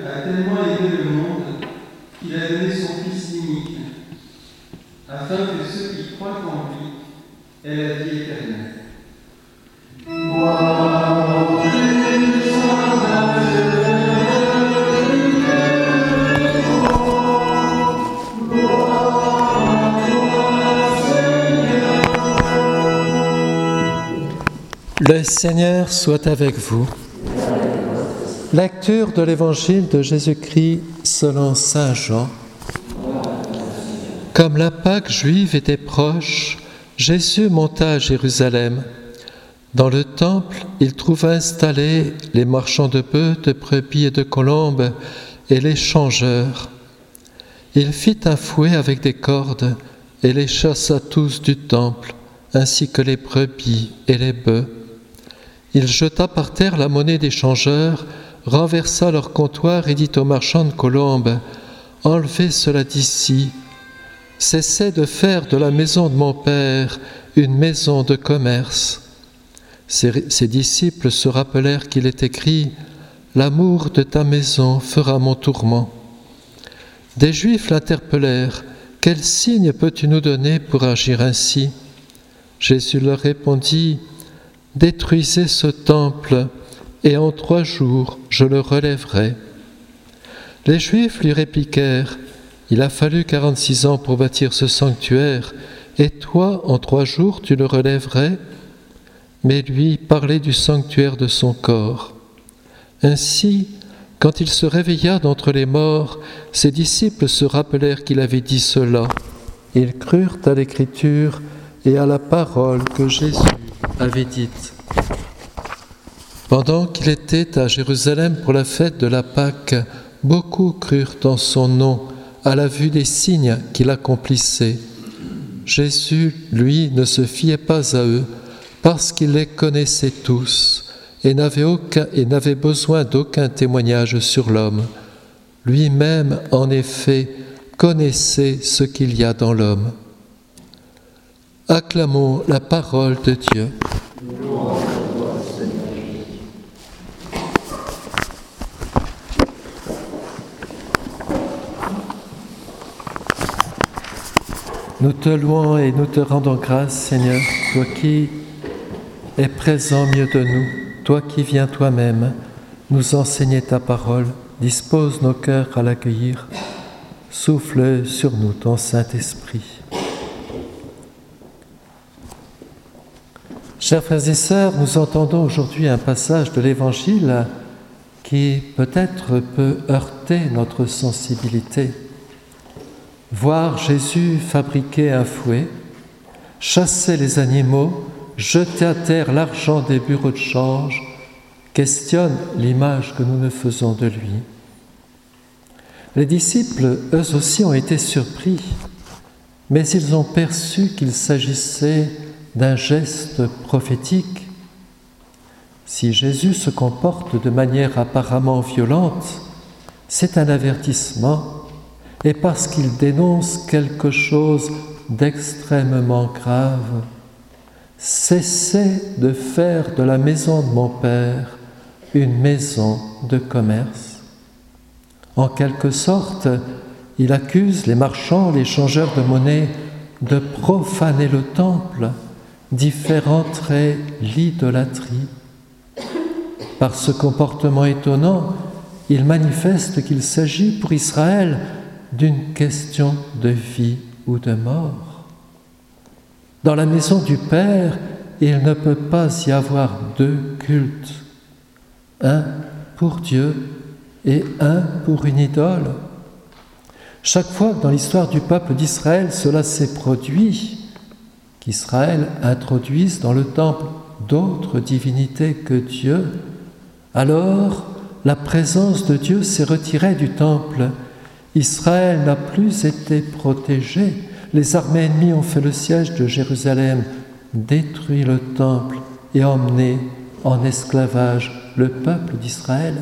a tellement aimé le monde qu'il a donné son Fils unique, afin que ceux qui croient en lui aient la vie éternelle. Le Seigneur soit avec vous. Lecture de l'Évangile de Jésus-Christ selon saint Jean. Comme la Pâque juive était proche, Jésus monta à Jérusalem. Dans le temple, il trouva installés les marchands de bœufs, de brebis et de colombes et les changeurs. Il fit un fouet avec des cordes et les chassa tous du temple, ainsi que les brebis et les bœufs. Il jeta par terre la monnaie des changeurs, renversa leur comptoir et dit aux marchands de colombes : « Enlevez cela d'ici. Cessez de faire de la maison de mon Père une maison de commerce. » Ses disciples se rappelèrent qu'il est écrit : « L'amour de ta maison fera mon tourment. » Des Juifs l'interpellèrent : « Quel signe peux-tu nous donner pour agir ainsi ?» Jésus leur répondit : « Détruisez ce temple, et en 3 jours je le relèverai. » Les Juifs lui répliquèrent : « Il a fallu 46 ans pour bâtir ce sanctuaire, et toi, en 3 jours, tu le relèverais ?» Mais lui parlait du sanctuaire de son corps. Ainsi, quand il se réveilla d'entre les morts, ses disciples se rappelèrent qu'il avait dit cela. Ils crurent à l'Écriture et à la parole que Jésus avait dite. Pendant qu'il était à Jérusalem pour la fête de la Pâque, beaucoup crurent en son nom à la vue des signes qu'il accomplissait. Jésus, lui, ne se fiait pas à eux, parce qu'il les connaissait tous et n'avait besoin d'aucun témoignage sur l'homme. Lui-même, en effet, connaissait ce qu'il y a dans l'homme. Acclamons la parole de Dieu. Nous te louons et nous te rendons grâce, Seigneur, toi qui es présent au milieu de nous, toi qui viens toi-même nous enseigner ta parole. Dispose nos cœurs à l'accueillir. Souffle sur nous ton Saint-Esprit. Chers frères et sœurs, nous entendons aujourd'hui un passage de l'Évangile qui peut-être peut heurter notre sensibilité. Voir Jésus fabriquer un fouet, chasser les animaux, jeter à terre l'argent des bureaux de change, questionne l'image que nous nous faisons de lui. Les disciples, eux aussi, ont été surpris, mais ils ont perçu qu'il s'agissait d'un geste prophétique. Si Jésus se comporte de manière apparemment violente, c'est un avertissement, et parce qu'il dénonce quelque chose d'extrêmement grave. Cessez de faire de la maison de mon Père une maison de commerce. En quelque sorte, il accuse les marchands, les changeurs de monnaie de profaner le temple, d'y faire entrer l'idolâtrie. Par ce comportement étonnant, il manifeste qu'il s'agit pour Israël d'une question de vie ou de mort. Dans la maison du Père, il ne peut pas y avoir 2 cultes, un pour Dieu et un pour une idole. Chaque fois que dans l'histoire du peuple d'Israël cela s'est produit, qu'Israël introduise dans le temple d'autres divinités que Dieu, alors la présence de Dieu s'est retirée du temple. Israël n'a plus été protégé. Les armées ennemies ont fait le siège de Jérusalem, détruit le temple et emmené en esclavage le peuple d'Israël.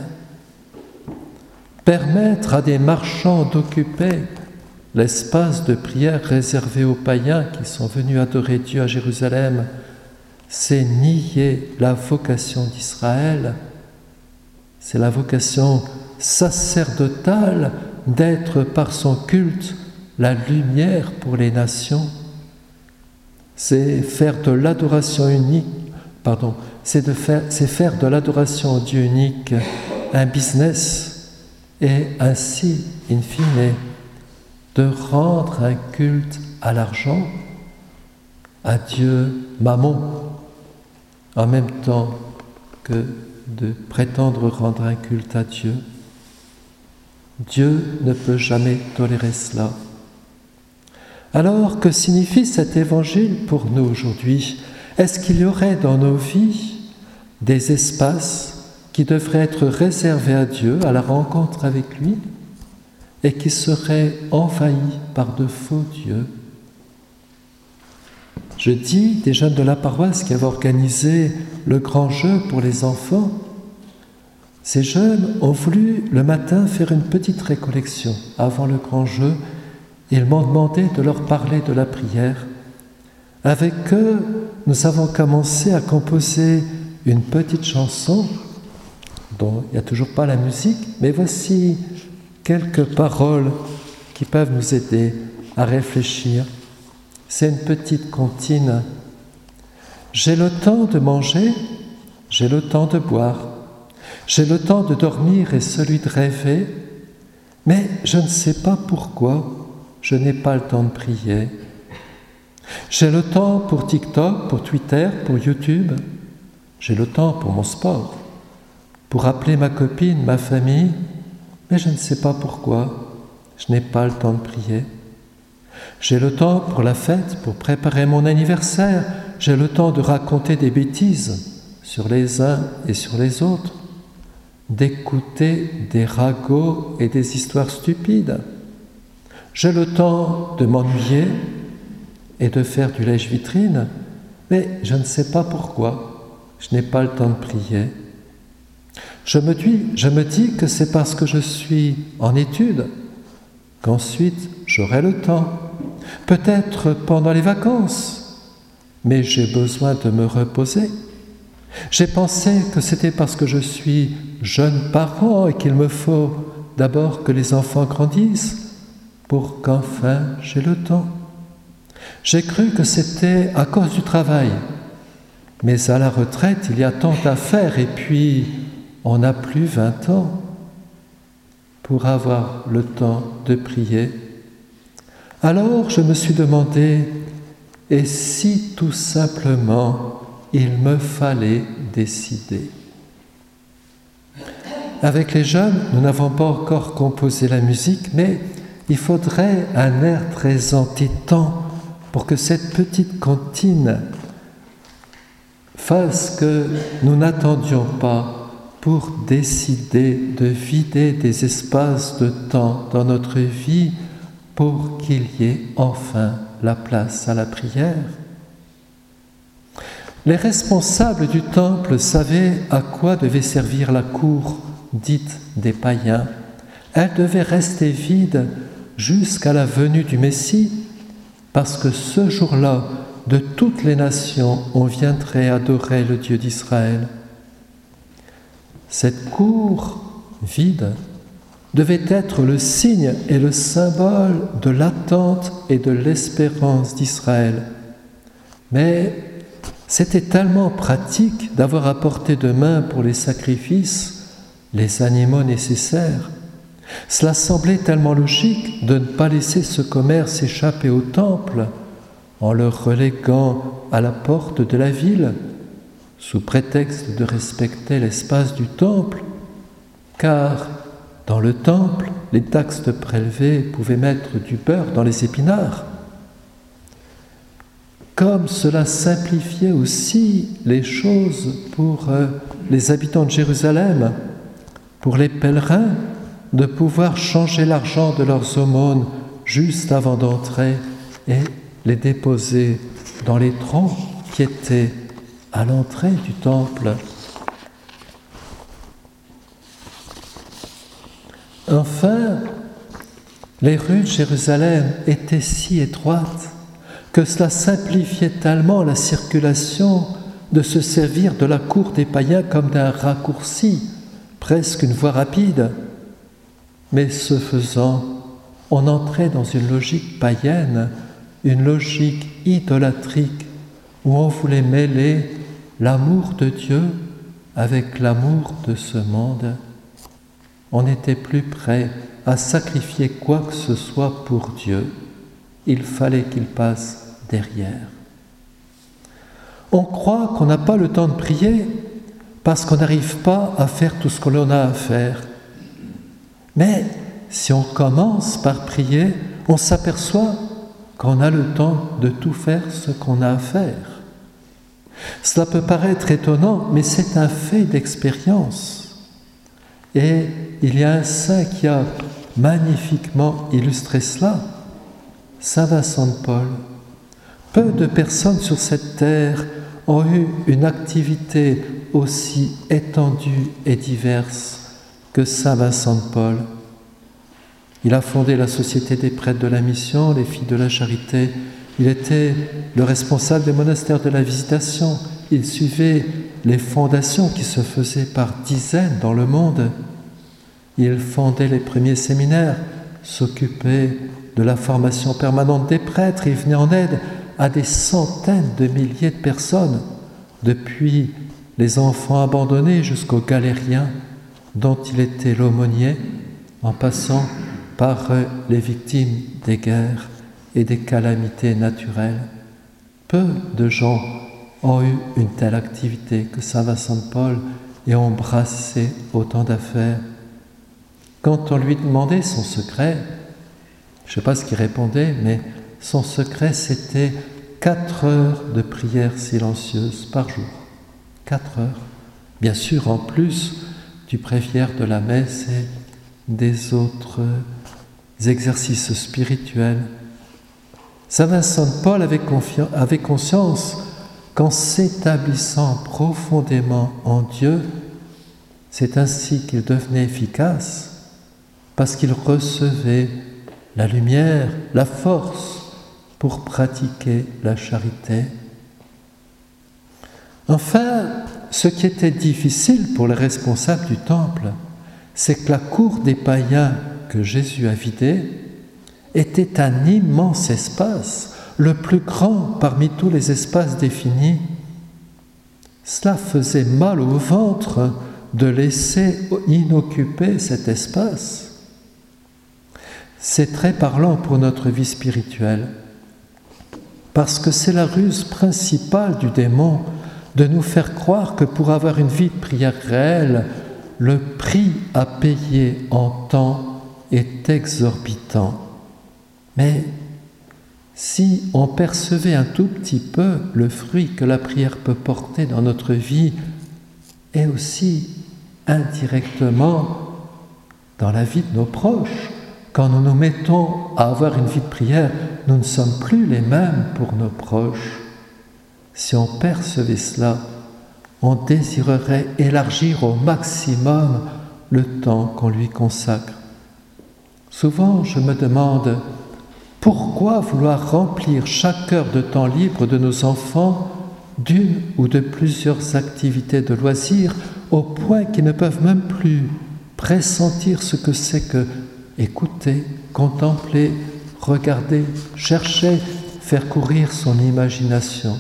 Permettre à des marchands d'occuper l'espace de prière réservé aux païens qui sont venus adorer Dieu à Jérusalem, c'est nier la vocation d'Israël. C'est la vocation sacerdotale d'être par son culte la lumière pour les nations. C'est faire de l'adoration unique, c'est faire de l'adoration au Dieu unique un business et ainsi, in fine, de rendre un culte à l'argent, à Dieu Mammon, en même temps que de prétendre rendre un culte à Dieu. Dieu ne peut jamais tolérer cela. Alors, que signifie cet évangile pour nous aujourd'hui? Est-ce qu'il y aurait dans nos vies des espaces qui devraient être réservés à Dieu, à la rencontre avec lui, et qui seraient envahis par de faux dieux? Jeudi, des jeunes de la paroisse qui avaient organisé le grand jeu pour les enfants, ces jeunes ont voulu le matin faire une petite récollection avant le grand jeu. Ils m'ont demandé de leur parler de la prière. Avec eux, nous avons commencé à composer une petite chanson dont il n'y a toujours pas la musique, mais voici quelques paroles qui peuvent nous aider à réfléchir. C'est une petite comptine. J'ai le temps de manger, j'ai le temps de boire, j'ai le temps de dormir et celui de rêver, mais je ne sais pas pourquoi je n'ai pas le temps de prier. J'ai le temps pour TikTok, pour Twitter, pour YouTube, j'ai le temps pour mon sport, pour appeler ma copine, ma famille, mais je ne sais pas pourquoi je n'ai pas le temps de prier. J'ai le temps pour la fête, pour préparer mon anniversaire. J'ai le temps de raconter des bêtises sur les uns et sur les autres, d'écouter des ragots et des histoires stupides. J'ai le temps de m'ennuyer et de faire du lèche-vitrine, mais je ne sais pas pourquoi je n'ai pas le temps de prier. Je me dis que c'est parce que je suis en études qu'ensuite j'aurai le temps. Peut-être pendant les vacances, mais j'ai besoin de me reposer. J'ai pensé que c'était parce que je suis jeune parent et qu'il me faut d'abord que les enfants grandissent pour qu'enfin j'ai le temps. J'ai cru que c'était à cause du travail, mais à la retraite, il y a tant à faire et puis on n'a plus 20 ans pour avoir le temps de prier. Alors je me suis demandé, et si tout simplement il me fallait décider? Avec les jeunes, nous n'avons pas encore composé la musique, mais il faudrait un air très entêtant pour que cette petite comptine fasse que nous n'attendions pas pour décider de vider des espaces de temps dans notre vie pour qu'il y ait enfin la place à la prière. Les responsables du temple savaient à quoi devait servir la cour dite des païens. Elle devait rester vide jusqu'à la venue du Messie, parce que ce jour-là, de toutes les nations, on viendrait adorer le Dieu d'Israël. Cette cour vide devait être le signe et le symbole de l'attente et de l'espérance d'Israël. Mais c'était tellement pratique d'avoir à portée de main pour les sacrifices les animaux nécessaires. Cela semblait tellement logique de ne pas laisser ce commerce échapper au temple en le reléguant à la porte de la ville, sous prétexte de respecter l'espace du temple, car dans le temple, les taxes prélevées pouvaient mettre du beurre dans les épinards. Comme cela simplifiait aussi les choses pour les habitants de Jérusalem, pour les pèlerins, de pouvoir changer l'argent de leurs aumônes juste avant d'entrer et les déposer dans les troncs qui étaient à l'entrée du temple. Enfin, les rues de Jérusalem étaient si étroites que cela simplifiait tellement la circulation de se servir de la cour des païens comme d'un raccourci, presque une voie rapide. Mais ce faisant, on entrait dans une logique païenne, une logique idolâtrique, où on voulait mêler l'amour de Dieu avec l'amour de ce monde. On n'était plus prêt à sacrifier quoi que ce soit pour Dieu. Il fallait qu'il passe derrière. On croit qu'on n'a pas le temps de prier parce qu'on n'arrive pas à faire tout ce que l'on a à faire. Mais si on commence par prier, on s'aperçoit qu'on a le temps de tout faire ce qu'on a à faire. Cela peut paraître étonnant, mais c'est un fait d'expérience. Et il y a un saint qui a magnifiquement illustré cela, Saint Vincent de Paul. Peu de personnes sur cette terre ont eu une activité aussi étendue et diverse que Saint Vincent de Paul. Il a fondé la Société des prêtres de la mission, les Filles de la Charité. Il était le responsable des monastères de la Visitation. Il suivait les fondations qui se faisaient par dizaines dans le monde. Il fondait les premiers séminaires, s'occupait de la formation permanente des prêtres. Il venait en aide à des centaines de milliers de personnes, depuis les enfants abandonnés jusqu'aux galériens dont il était l'aumônier, en passant par les victimes des guerres et des calamités naturelles. Peu de gens ont eu une telle activité que Saint Vincent de Paul et ont brassé autant d'affaires. Quand on lui demandait son secret, je ne sais pas ce qu'il répondait, mais son secret c'était 4 heures de prière silencieuse par jour. 4 heures. Bien sûr, en plus du bréviaire de la messe et des autres exercices spirituels. Saint Vincent de Paul avait conscience qu'en s'établissant profondément en Dieu, c'est ainsi qu'il devenait efficace, parce qu'il recevait la lumière, la force pour pratiquer la charité. Enfin, ce qui était difficile pour les responsables du temple, c'est que la cour des païens que Jésus a vidée était un immense espace, le plus grand parmi tous les espaces définis. Cela faisait mal au ventre de laisser inoccupé cet espace. C'est très parlant pour notre vie spirituelle, parce que c'est la ruse principale du démon de nous faire croire que pour avoir une vie de prière réelle, le prix à payer en temps est exorbitant. Mais si on percevait un tout petit peu le fruit que la prière peut porter dans notre vie, et aussi indirectement dans la vie de nos proches, quand nous nous mettons à avoir une vie de prière, nous ne sommes plus les mêmes pour nos proches. Si on percevait cela, on désirerait élargir au maximum le temps qu'on lui consacre. Souvent, je me demande pourquoi vouloir remplir chaque heure de temps libre de nos enfants d'une ou de plusieurs activités de loisirs au point qu'ils ne peuvent même plus pressentir ce que c'est que écouter, contempler, regarder, chercher, faire courir son imagination.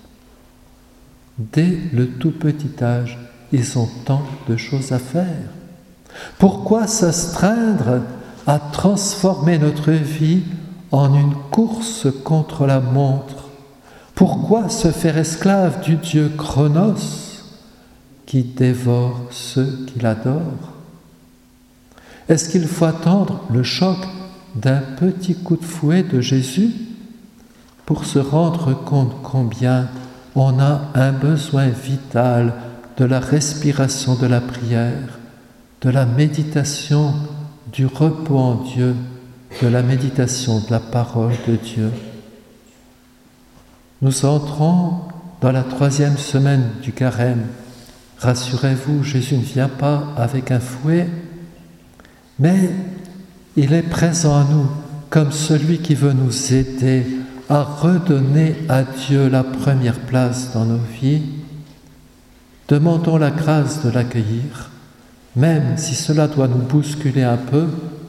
Dès le tout petit âge, ils ont tant de choses à faire. Pourquoi s'astreindre à transformer notre vie en une course contre la montre? Pourquoi se faire esclave du Dieu Chronos qui dévore ceux qui l'adorent? Est-ce qu'il faut attendre le choc d'un petit coup de fouet de Jésus pour se rendre compte combien on a un besoin vital de la respiration de la prière, de la méditation, du repos en Dieu, de la méditation de la parole de Dieu? Nous entrons dans la 3e semaine du Carême. Rassurez-vous, Jésus ne vient pas avec un fouet, mais il est présent à nous comme celui qui veut nous aider à redonner à Dieu la première place dans nos vies. Demandons la grâce de l'accueillir, même si cela doit nous bousculer un peu,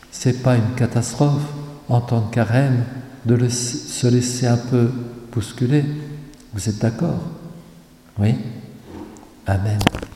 c'est pas une catastrophe en temps de carême de se laisser un peu bousculer. Vous êtes d'accord? Oui? Amen.